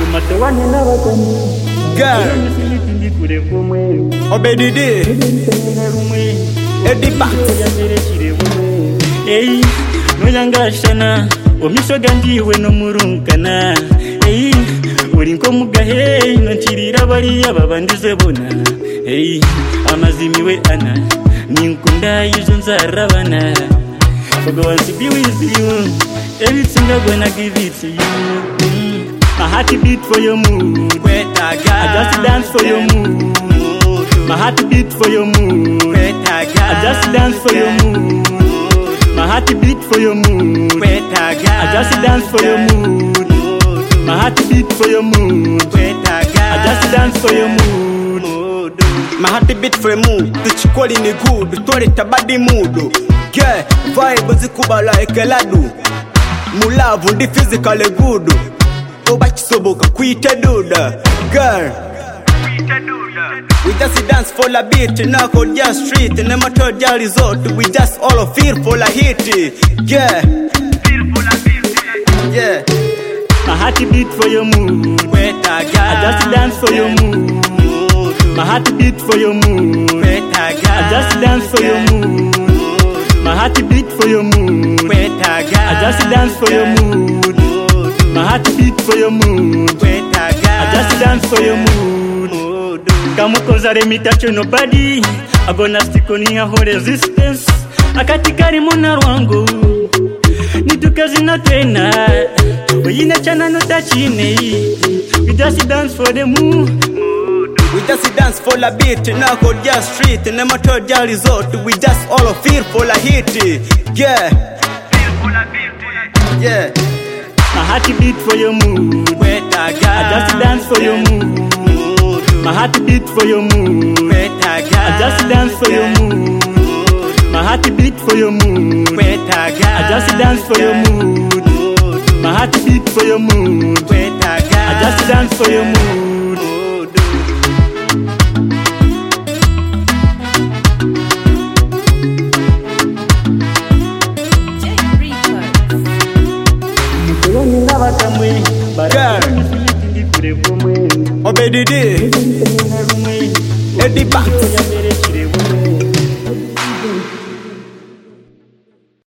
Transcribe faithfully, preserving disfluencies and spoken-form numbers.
Girl, Obedidi, Eddie Bax. Hey, no yanga shana, omisho ganji we no murunkana. Hey, urinko mugahe, no chirira bari ababandize bona. Hey, amazimi we ana, ninkunda yizunza rabana. For go and be with you, everything I'm gonna give it to you. Mm. My heart beat for your mood, I just dance for your mood. My heart beat for your mood, I just dance for your mood. My heart beat for your mood, I just dance for your mood. My heart beat for your mood, I just dance for your mood. My heart beat for your mood, the chikoli ni good, tore tabadi mood. Yeah, vibe zikuba like a ladu. Mulavu ndi physically good. Obachisoboka kuita duda. Girl, we just dance for a beat, nako just street, nemato ja resort, we just all feel for a hit. Yeah, yeah. My heart beat for your mood, I just dance for your mood. My heart beat for your mood, I just dance for your mood. My heart beat for your mood, I just dance for your mood. My heart beat for your mood, I just dance for your mood. Kamukoza remitacho nobody, I gonna stick on your whole resistance. Akatikari mona rwangu, nitukazi na tena. Weyina chana no tachine, we just dance for the mood. We just dance for a beat, nako just street, nemato ja resort, we just all feel for a hit. Yeah, yeah. My heart beat for your mood, I just dance for your mood. My heart beat for your mood, I just dance for your mood. My heart beat for your mood, I just dance for your mood. My heart beat for your mood, I just dance for your mood. Girl, Obedidi, Eddie Bax.